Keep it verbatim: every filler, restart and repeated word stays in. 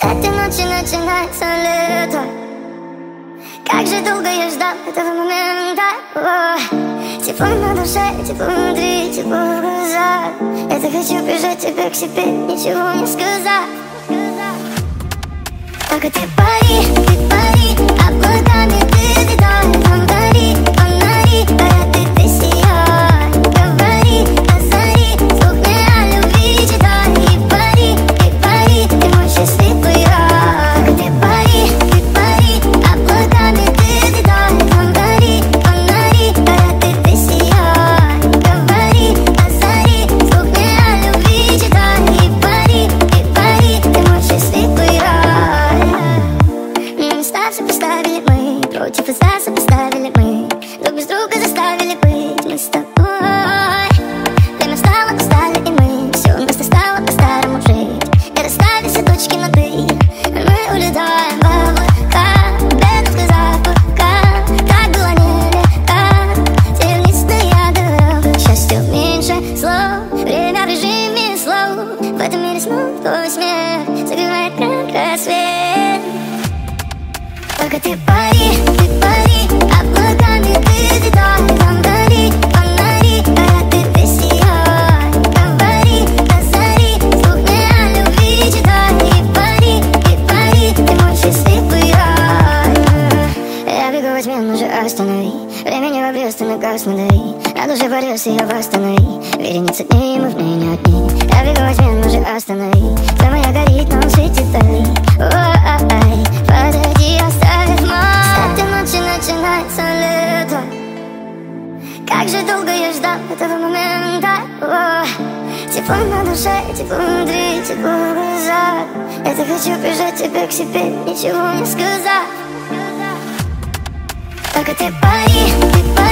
этой ночи начинается лето. Как же долго я ждал этого момента. О, тепло на душе, тепло внутри, тепло в глазах. Я-то хочу прижать тебя к себе, ничего не сказав. Только ты пари, ты пари, облаками ты летай. Фонари, фонари, горят и ты сияй. Говори, озари, звук мне о любви читай. И пари, и пари, ты мой счастливый рай. Только ты пари, ты пари, облаками ты летай. Фонари, фонари, горят и ты сияй. Говори, озари, звук мне о любви читай. И пари, и пари, ты мой счастливый рай. Места сопоставили мы, против изда сопоставили мы. Друг без друга заставили быть мы с тобой. Время стало, устали и мы. Все вместо стало по-старому жить. И расставили все точки над «и». Мы улетаем в облака, без сказав пока. Так было нелегко, тернистая дорога. К счастью, меньше слов, время в режиме слов. В этом мире снов твой смех согревает как рассвет. Только ты пари, ты пари, облаками ты летай. Фонари, фонари, горят и ты сияй. Говори, озари, звук мне о любви читай. И пари, и пари, ты мой счастливый рай. Я бегу во тьме, но же останови. Времени в обрез, ты нагас не дай. На душе порез, ее восстанови. Вереница дней, мы в ней не одни. Я бегу во тьме, но же останови. Твоя моя горит, но он светит вдали. Ой, подойди, оставив мой. С этой ночи начинается лето. Как же долго я ждал этого момента. О, тепло на душе, тепло внутри, тепло в глазах. Я-то хочу прижать тебя к себе, ничего не сказав. Только ты пари, ты пари.